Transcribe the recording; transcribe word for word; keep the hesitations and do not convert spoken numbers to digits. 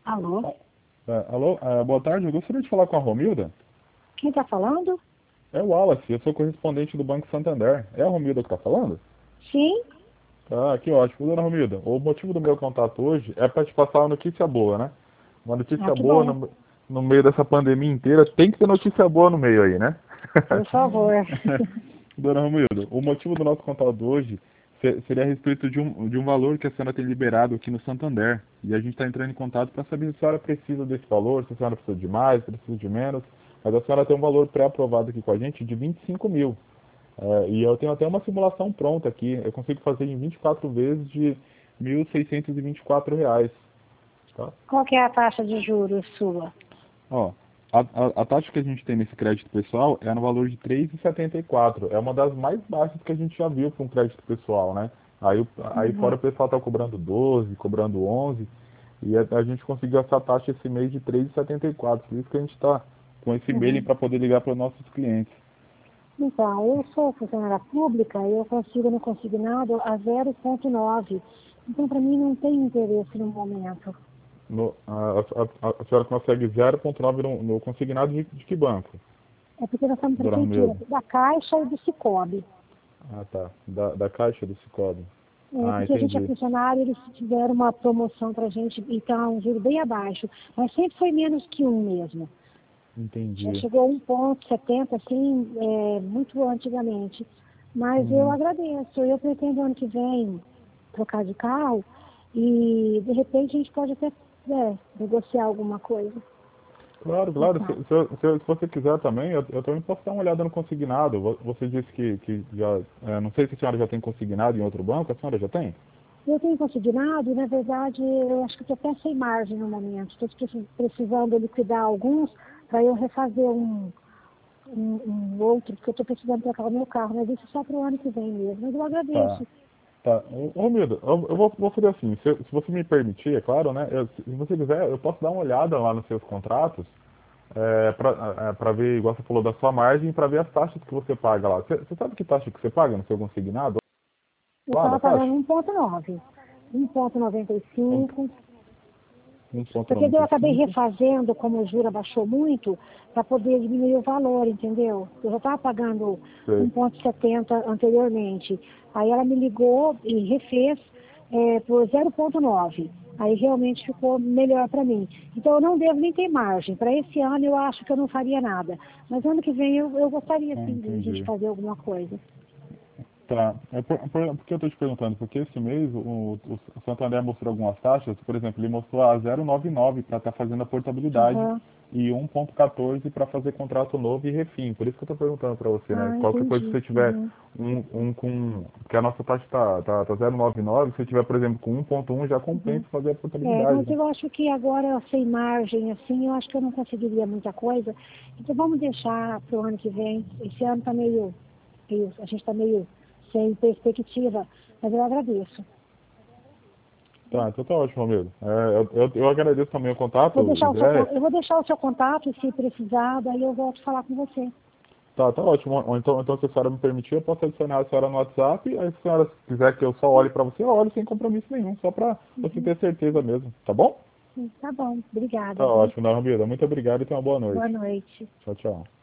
Alô? É, alô, é, boa tarde, eu gostaria de falar com a Romilda. Quem está falando? É o Wallace, eu sou correspondente do Banco Santander. É a Romilda que está falando? Sim? Ah, que ótimo. Dona Romilda, o motivo do meu contato hoje é para te passar uma notícia boa, né? Uma Ah, notícia que boa bom. no, no meio dessa pandemia inteira. Tem que ter notícia boa no meio aí, né? Por favor. Dona Romilda, o motivo do nosso contato hoje se- seria a respeito de um, de um valor que a senhora tem liberado aqui no Santander. E a gente está entrando em contato para saber se a senhora precisa desse valor, se a senhora precisa de mais, precisa de menos. Mas a senhora tem um valor pré-aprovado aqui com a gente de vinte e cinco mil. É, e eu tenho até uma simulação pronta aqui. Eu consigo fazer em vinte e quatro vezes de mil seiscentos e vinte e quatro reais. Tá? Qual que é a taxa de juros sua? Ó, a, a, a taxa que a gente tem nesse crédito pessoal é no valor de três vírgula setenta e quatro. É uma das mais baixas que a gente já viu para um crédito pessoal, né? Aí, o- aí Uhum. fora o pessoal está cobrando doze, cobrando onze, e a, a gente conseguiu essa taxa esse mês de três vírgula setenta e quatro. Por isso que a gente está com esse mailing Uhum. para poder ligar para os nossos clientes. Então, eu sou funcionária pública e eu consigo no consignado a zero vírgula nove. Então, para mim, não tem interesse no momento. No, a, a, a, a senhora consegue zero vírgula nove no, no consignado de, de que banco, É porque nós estamos dona prefeitura Romilda? da Caixa e do Cicobi. Ah, tá. Da, da Caixa do Cicobi. É, Ah, porque a gente é entendi. funcionário, eles fizeram uma promoção para a gente e está um juro bem abaixo. Mas sempre foi menos que um mesmo. Já Entendi. chegou a um ponto setenta, assim, é, muito antigamente. Mas eu Uhum. agradeço. Eu pretendo ano que vem trocar de carro e, de repente, a gente pode até é, negociar alguma coisa. Claro, claro. Se, Então, se, se, se você quiser também, eu, eu também posso dar uma olhada no consignado. Vo- Você disse que, que já. É, não sei se a senhora já tem consignado em outro banco. A senhora já tem? eu tenho consignado e, na verdade, eu acho que estou até sem margem no momento. Estou precisando liquidar alguns para eu refazer um, um, um outro, porque eu estou precisando trocar o meu carro. Mas isso só para o ano que vem mesmo. Mas eu Tá. agradeço. Tá. Ô, Romildo, eu, eu vou, vou fazer assim. Se, se você me permitir, é claro, né? eu- se você quiser, eu posso dar uma olhada lá nos seus contratos. É, para ver, igual você falou, da sua margem, para ver as taxas que você paga lá. Você, você sabe que taxa que você paga no seu consignado Eu lá estava da Caixa? pagando um ponto nove, um ponto noventa e Um- cinco, porque daí eu acabei 1,95. refazendo, como o juro abaixou muito, para poder diminuir o valor, entendeu? Eu já estava pagando Sei. um ponto setenta anteriormente. Aí ela me ligou e refez é, por zero ponto nove. Aí realmente ficou melhor para mim. Então eu não devo nem ter margem. Para esse ano eu acho que eu não faria nada. Mas ano que vem eu, eu gostaria Ah, sim de a gente entendi. fazer alguma coisa. Tá. É por, por, por que eu estou te perguntando? Porque esse mês o, o Santander mostrou algumas taxas, por exemplo, ele mostrou a zero vírgula noventa e nove para estar fazendo a portabilidade Aham. e um ponto quatorze para fazer contrato novo e refim. Por isso que eu estou perguntando para você, né? Ah, Qualquer coisa, se entendi. você tiver Uhum. um, um com. Que a nossa taxa está tá, tá zero vírgula noventa e nove, se você tiver, por exemplo, com um ponto um, já Uhum. compensa fazer a É, portabilidade, mas né? eu acho que agora, sem margem, assim, eu acho que eu não conseguiria muita coisa. Então vamos deixar para o ano que vem. Esse ano está meio, meio, a gente está meio sem perspectiva, mas eu agradeço. Tá, então tá ótimo, amigo. É, eu, eu, eu agradeço também o Vou contato, deixar o seu, con- Zé. eu vou deixar o seu contato e se precisar, daí eu volto a falar com você. Tá, tá ótimo. Ou então, então, se a senhora me permitir, eu posso adicionar a senhora no WhatsApp. Aí, se a senhora quiser que eu só olhe pra você, eu olho sem compromisso nenhum, só pra você Uhum. ter certeza mesmo. Tá bom? Sim, tá bom, Tá obrigada, viu? ótimo, Dona Romilda. Muito obrigado e tenha uma boa noite. Boa noite. Tchau, tchau.